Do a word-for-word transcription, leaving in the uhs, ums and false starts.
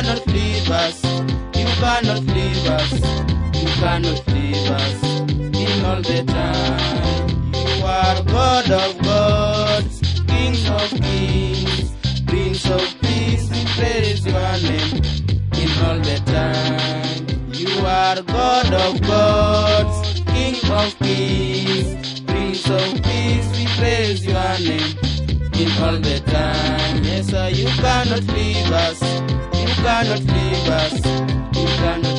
cannot leave us. You cannot leave us. You cannot leave us in all the time. You are God of gods, King of kings, Prince of peace. We praise your name in all the time. You are God of gods, King of kings, Prince of peace. We praise your name in all the time. Yes, sir, you cannot leave us. You cannot leave us. You cannot